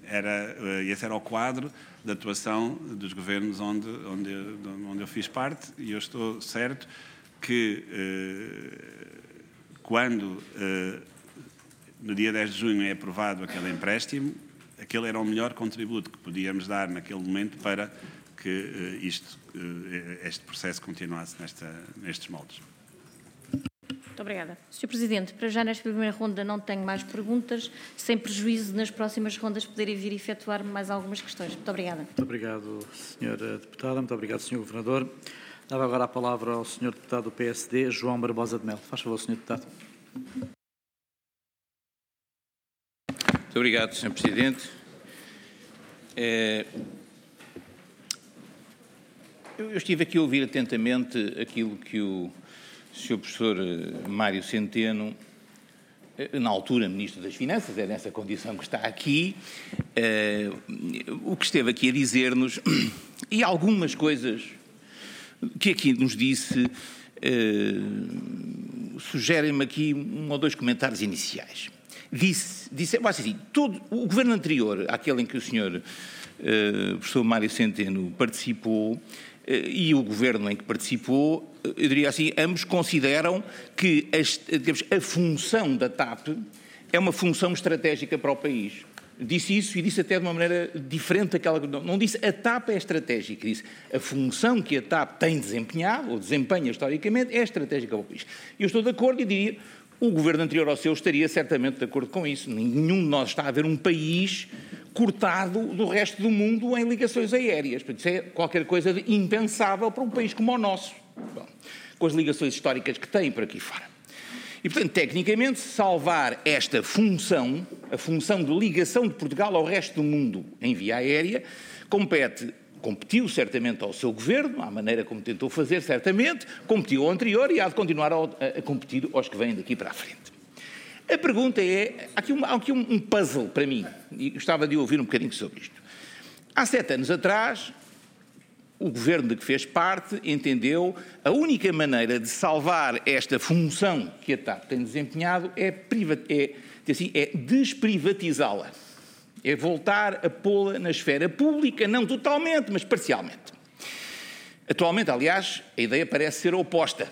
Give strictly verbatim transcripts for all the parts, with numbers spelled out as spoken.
era, esse era o quadro de atuação dos governos onde, onde, onde eu fiz parte, e eu estou certo que quando no dia dez de junho é aprovado aquele empréstimo, aquele era o melhor contributo que podíamos dar naquele momento para que isto, este processo continuasse nesta, nestes moldes. Muito obrigada. senhor Presidente, para já nesta primeira ronda não tenho mais perguntas, sem prejuízo nas próximas rondas poderem vir efetuar mais algumas questões. Muito obrigada. Muito obrigado, senhora Deputada. Muito obrigado, senhor Governador. Dava agora a palavra ao senhor Deputado do P S D, João Barbosa de Melo. Faz favor, senhor Deputado. Muito obrigado, senhor Presidente. É... Eu estive aqui a ouvir atentamente aquilo que o senhor professor Mário Centeno, na altura Ministro das Finanças, é nessa condição que está aqui, eh, o que esteve aqui a dizer-nos, e algumas coisas que aqui nos disse, eh, sugerem-me aqui um ou dois comentários iniciais. Disse, disse assim, todo, o governo anterior, àquele em que o senhor eh, professor Mário Centeno participou, e o governo em que participou, eu diria assim, ambos consideram que as, digamos, a função da TAP é uma função estratégica para o país. Disse isso e disse até de uma maneira diferente daquela... Não, não disse a TAP é estratégica, disse a função que a TAP tem desempenhado, ou desempenha historicamente, é estratégica para o país. Eu estou de acordo e diria, o governo anterior ao seu estaria certamente de acordo com isso. Nenhum de nós está a ver um país cortado do resto do mundo em ligações aéreas. Isso é qualquer coisa de impensável para um país como o nosso, bom, com as ligações históricas que tem por aqui fora. E, portanto, tecnicamente, salvar esta função, a função de ligação de Portugal ao resto do mundo em via aérea, compete, competiu certamente ao seu governo, à maneira como tentou fazer, certamente, competiu ao anterior e há de continuar a, a competir aos que vêm daqui para a frente. A pergunta é, há aqui, um, há aqui um, um puzzle para mim, e gostava de ouvir um bocadinho sobre isto. Há sete anos atrás, o governo de que fez parte entendeu a única maneira de salvar esta função que a TAP tem desempenhado é, é, assim, é desprivatizá-la. É voltar a pô-la na esfera pública, não totalmente, mas parcialmente. Atualmente, aliás, a ideia parece ser oposta.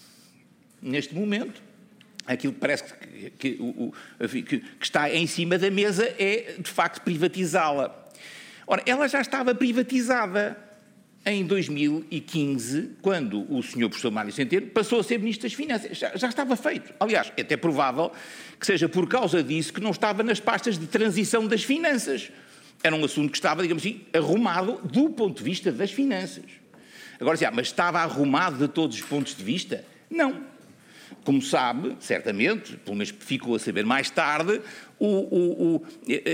Neste momento, aquilo que parece que, que, que, que está em cima da mesa é, de facto, privatizá-la. Ora, ela já estava privatizada em dois mil e quinze, quando o senhor professor Mário Centeno passou a ser Ministro das Finanças. Já, já estava feito. Aliás, é até provável que seja por causa disso que não estava nas pastas de transição das finanças. Era um assunto que estava, digamos assim, arrumado do ponto de vista das finanças. Agora, sim, mas estava arrumado de todos os pontos de vista? Não. Como sabe, certamente, pelo menos ficou a saber mais tarde, o, o, o,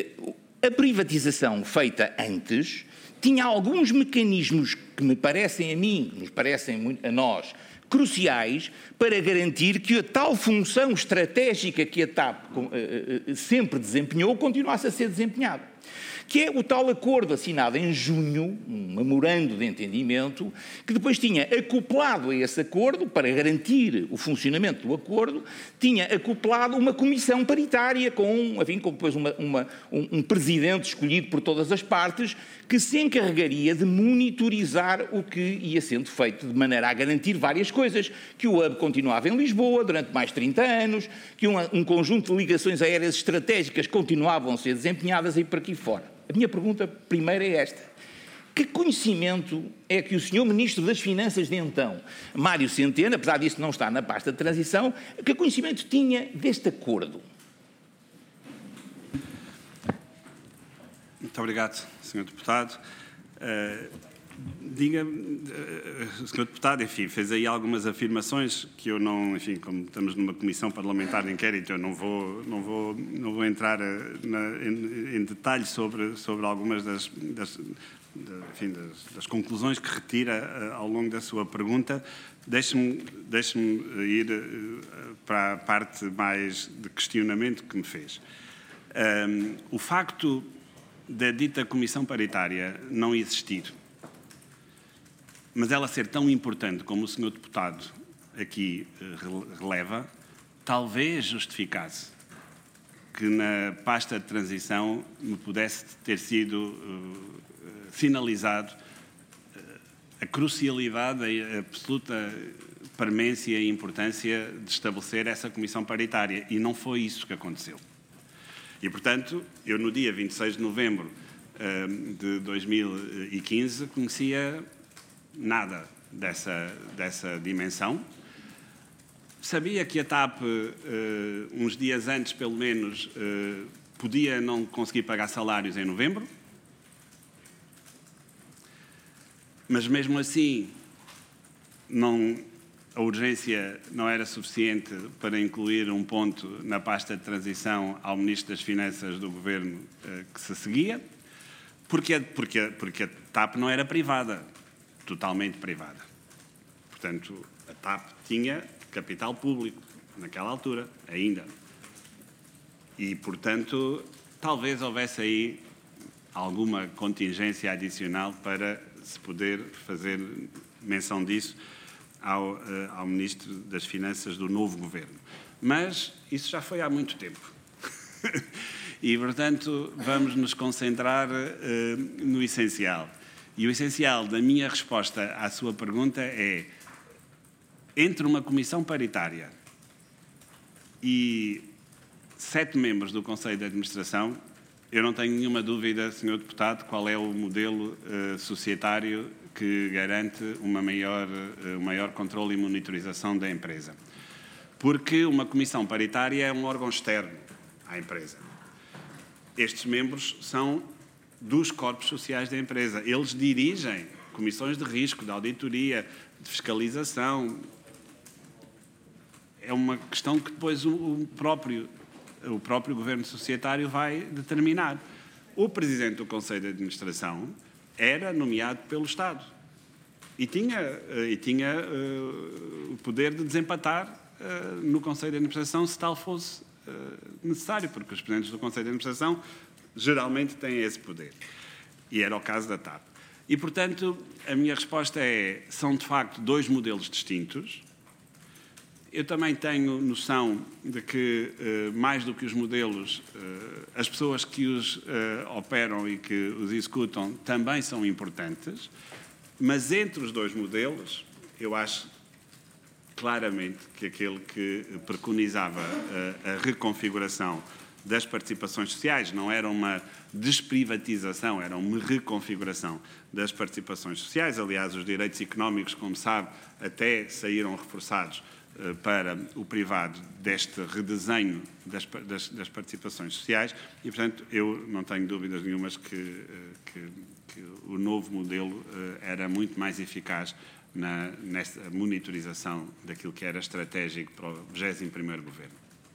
a privatização feita antes tinha alguns mecanismos que me parecem a mim, que nos parecem a nós, cruciais para garantir que a tal função estratégica que a TAP sempre desempenhou continuasse a ser desempenhada. Que é o tal acordo assinado em junho, um memorando de entendimento, que depois tinha acoplado a esse acordo, para garantir o funcionamento do acordo, tinha acoplado uma comissão paritária com, enfim, com depois uma, uma, um, um presidente escolhido por todas as partes, que se encarregaria de monitorizar o que ia sendo feito, de maneira a garantir várias coisas, que o hub continuava em Lisboa durante mais de trinta anos, que uma, um conjunto de ligações aéreas estratégicas continuavam a ser desempenhadas e por aqui fora. A minha pergunta primeira é esta. Que conhecimento é que o senhor Ministro das Finanças de então, Mário Centeno, apesar disso não estar na pasta de transição, que conhecimento tinha deste acordo? Muito obrigado, senhor Deputado. Uh, Diga-me, uh, senhor Deputado, enfim, fez aí algumas afirmações que eu não, enfim, como estamos numa comissão parlamentar de inquérito, eu não vou, não vou, não vou entrar na, em, em detalhe sobre, sobre algumas das, das, de, enfim, das, das conclusões que retira uh, ao longo da sua pergunta. Deixe-me deixe-me ir uh, para a parte mais de questionamento que me fez. Um, o facto da dita comissão paritária não existir, mas ela ser tão importante como o senhor Deputado aqui releva, talvez justificasse que na pasta de transição me pudesse ter sido uh, sinalizado uh, a crucialidade, a absoluta premência e importância de estabelecer essa comissão paritária. E não foi isso que aconteceu. E, portanto, eu no dia vinte e seis de novembro uh, de dois mil e quinze conhecia nada dessa, dessa dimensão. Sabia que a TAP, uh, uns dias antes, pelo menos, uh, podia não conseguir pagar salários em novembro. Mas, mesmo assim, não, a urgência não era suficiente para incluir um ponto na pasta de transição ao Ministro das Finanças do Governo uh, que se seguia, porque, porque, porque a TAP não era privada, totalmente privada. Portanto, a TAP tinha capital público, naquela altura, ainda. E, portanto, talvez houvesse aí alguma contingência adicional para se poder fazer menção disso ao, uh, ao Ministro das Finanças do novo Governo. Mas isso já foi há muito tempo. E, portanto, vamos nos concentrar uh, no essencial. E o essencial da minha resposta à sua pergunta é: entre uma comissão paritária e sete membros do Conselho de Administração, eu não tenho nenhuma dúvida, senhor Deputado, qual é o modelo uh, societário que garante uma maior, uh, um maior controle e monitorização da empresa. Porque uma comissão paritária é um órgão externo à empresa. Estes membros são dos corpos sociais da empresa. Eles dirigem comissões de risco, de auditoria, de fiscalização. É uma questão que depois o próprio, o próprio Governo Societário vai determinar. O Presidente do Conselho de Administração era nomeado pelo Estado e tinha, e tinha uh, o poder de desempatar uh, no Conselho de Administração se tal fosse uh, necessário, porque os Presidentes do Conselho de Administração geralmente têm esse poder. E era o caso da TAP. E, portanto, a minha resposta é: são de facto dois modelos distintos. Eu também tenho noção de que, uh, mais do que os modelos, uh, as pessoas que os uh, operam e que os executam também são importantes, mas entre os dois modelos, eu acho claramente que aquele que preconizava uh, a reconfiguração das participações sociais não era uma desprivatização, era uma reconfiguração das participações sociais. Aliás, os direitos económicos, como sabe, até saíram reforçados para o privado deste redesenho das, das, das participações sociais e, portanto, eu não tenho dúvidas nenhumas que, que, que o novo modelo era muito mais eficaz na, nesta monitorização daquilo que era estratégico para o vigésimo primeiro Governo.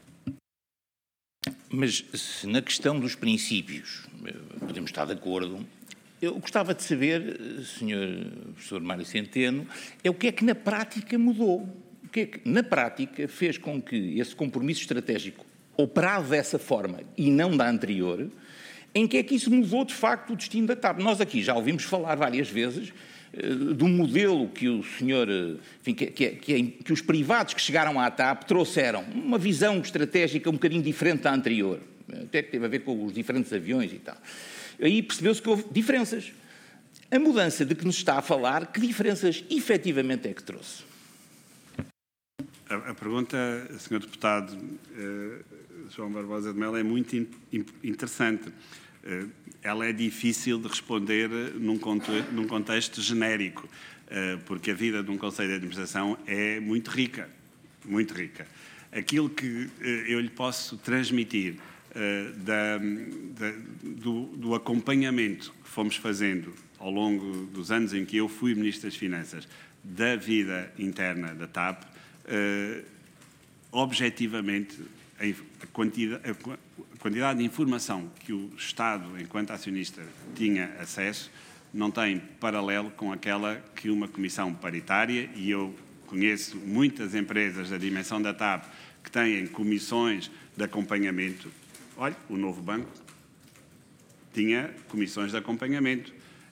Mas, se na questão dos princípios podemos estar de acordo, eu gostava de saber, senhor professor Mário Centeno, é o que é que na prática mudou. O que é que, na prática, fez com que esse compromisso estratégico operado dessa forma e não da anterior, em que é que isso mudou, de facto, o destino da TAP? Nós aqui já ouvimos falar várias vezes uh, do modelo que o senhor, enfim, que, que, que, que os privados que chegaram à TAP trouxeram, uma visão estratégica um bocadinho diferente da anterior, até que teve a ver com os diferentes aviões e tal. Aí percebeu-se que houve diferenças. A mudança de que nos está a falar, que diferenças efetivamente é que trouxe? A, a pergunta, senhor Deputado uh, João Barbosa de Melo, é muito in, in, interessante. Uh, ela é difícil de responder num, conto, num contexto genérico, uh, porque a vida de um Conselho de Administração é muito rica, muito rica. Aquilo que uh, eu lhe posso transmitir uh, da, da, do, do acompanhamento que fomos fazendo ao longo dos anos em que eu fui Ministro das Finanças da vida interna da TAP, Uh, objetivamente, a, a, quantidade, a, a quantidade de informação que o Estado, enquanto acionista, tinha acesso, não tem paralelo com aquela que uma comissão paritária, e eu conheço muitas empresas da dimensão da TAP que têm comissões de acompanhamento. Olha, o Novo Banco tinha comissões de acompanhamento.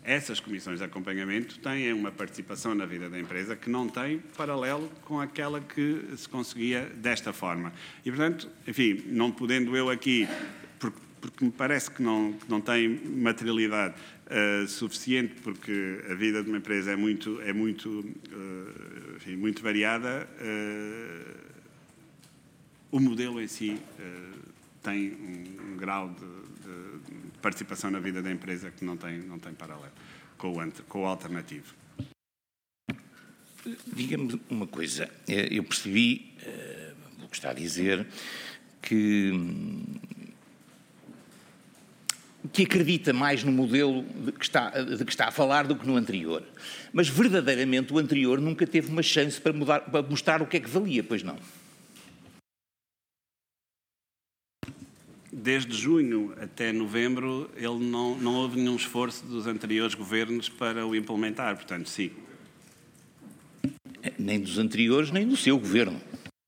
essas comissões de acompanhamento têm uma participação na vida da empresa que não tem paralelo com aquela que se conseguia desta forma. E, portanto, enfim, não podendo eu aqui, porque, porque me parece que não, que não tem materialidade uh, suficiente, porque a vida de uma empresa é muito, é muito, uh, enfim, muito variada, uh, o modelo em si uh, tem um, um grau de de participação na vida da empresa que não tem, não tem paralelo com o, com o alternativo. Diga-me uma coisa, eu percebi, uh, o que está a dizer, que, que acredita mais no modelo de que, está, de que está a falar do que no anterior. Mas, verdadeiramente, o anterior nunca teve uma chance para, mudar, para mostrar o que é que valia, pois não? Desde junho até novembro, ele não, não houve nenhum esforço dos anteriores governos para o implementar, portanto, sim. Nem dos anteriores, nem do seu governo.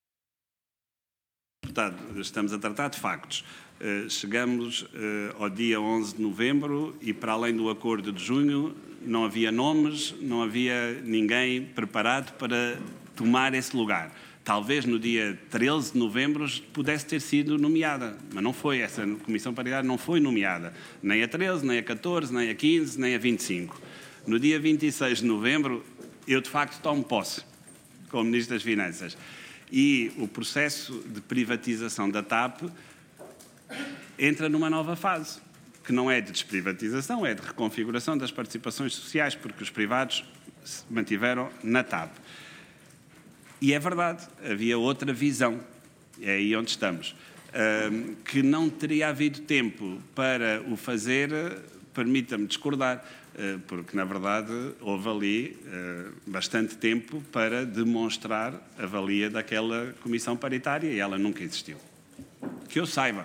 Portanto, estamos a tratar de factos. Uh, chegamos uh, ao dia onze de novembro e, para além do acordo de junho, não havia nomes, não havia ninguém preparado para tomar esse lugar. Talvez no dia treze de novembro pudesse ter sido nomeada, mas não foi. Essa comissão paritária não foi nomeada, nem a treze, nem a catorze, nem a quinze, nem a vinte e cinco. No dia vinte e seis de novembro, eu de facto tomo posse como Ministro das Finanças. E o processo de privatização da TAP entra numa nova fase, que não é de desprivatização, é de reconfiguração das participações sociais, porque os privados se mantiveram na TAP. E é verdade, havia outra visão, é aí onde estamos, que não teria havido tempo para o fazer, permita-me discordar, porque, na verdade, houve ali bastante tempo para demonstrar a valia daquela comissão paritária e ela nunca existiu. Que eu saiba.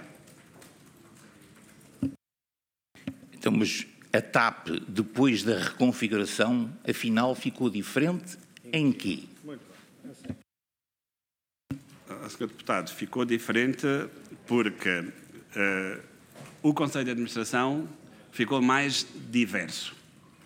Então, mas a TAP, depois da reconfiguração, afinal ficou diferente em quê? senhor Deputado, ficou diferente porque uh, o Conselho de Administração ficou mais diverso.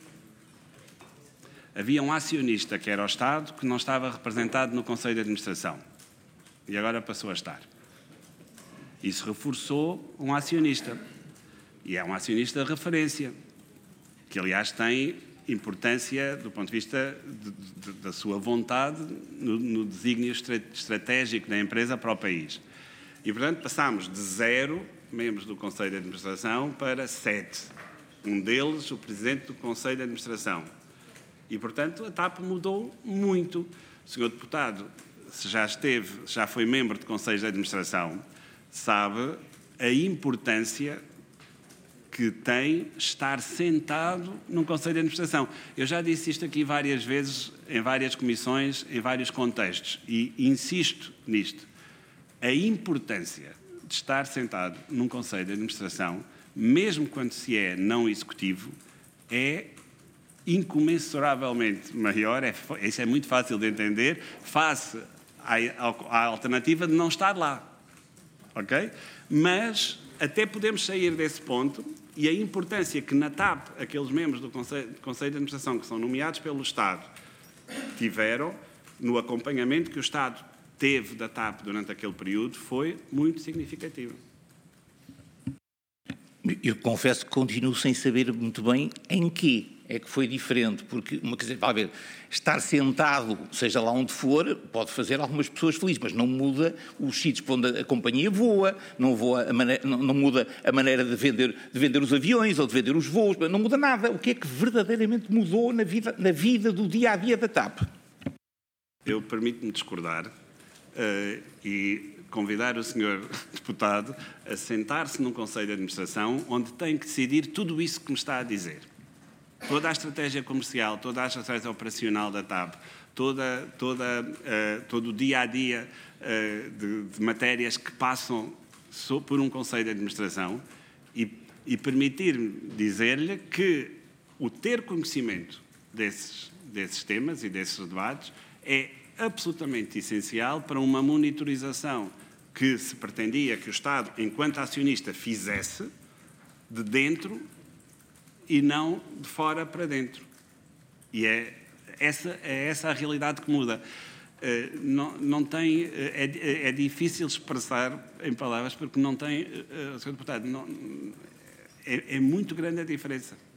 Havia um acionista, que era o Estado, que não estava representado no Conselho de Administração. E agora passou a estar. Isso reforçou um acionista. E é um acionista de referência, que, aliás, tem importância do ponto de vista de, de, da sua vontade no, no desígnio estratégico da empresa para o país. E, portanto, passámos de zero membros do Conselho de Administração para sete. Um deles, o Presidente do Conselho de Administração. E, portanto, a TAP mudou muito. O senhor Deputado, se já esteve, já foi membro de Conselhos de Administração, sabe a importância que tem estar sentado num Conselho de Administração. Eu já disse isto aqui várias vezes, em várias comissões, em vários contextos, e insisto nisto. A importância de estar sentado num Conselho de Administração, mesmo quando se é não executivo, é incomensuravelmente maior, é, isso é muito fácil de entender, face à, à alternativa de não estar lá. Ok? Mas até podemos sair desse ponto e a importância que na TAP aqueles membros do Conselho, do Conselho de Administração que são nomeados pelo Estado tiveram no acompanhamento que o Estado teve da TAP durante aquele período foi muito significativo. Eu confesso que continuo sem saber muito bem em quê é que foi diferente, porque, uma coisa, vai ver, estar sentado, seja lá onde for, pode fazer algumas pessoas felizes, mas não muda os sítios para onde a companhia voa, não, voa a maneira, não, não muda a maneira de vender, de vender os aviões ou de vender os voos, não muda nada. O que é que verdadeiramente mudou na vida, na vida do dia-a-dia da TAP? Eu permito-me discordar uh, e convidar o senhor Deputado a sentar-se num Conselho de Administração onde tem que decidir tudo isso que me está a dizer. Toda a estratégia comercial, toda a estratégia operacional da TAP, toda, toda, uh, todo o dia-a-dia uh, de, de matérias que passam so, por um Conselho de Administração e, e permitir-me dizer-lhe que o ter conhecimento desses, desses temas e desses debates é absolutamente essencial para uma monitorização que se pretendia que o Estado, enquanto acionista, fizesse de dentro e não de fora para dentro. E é essa, é essa a realidade que muda. Uh, não, não tem, uh, é, é difícil expressar em palavras porque não tem, uh, senhor Deputado, não, é, é muito grande a diferença.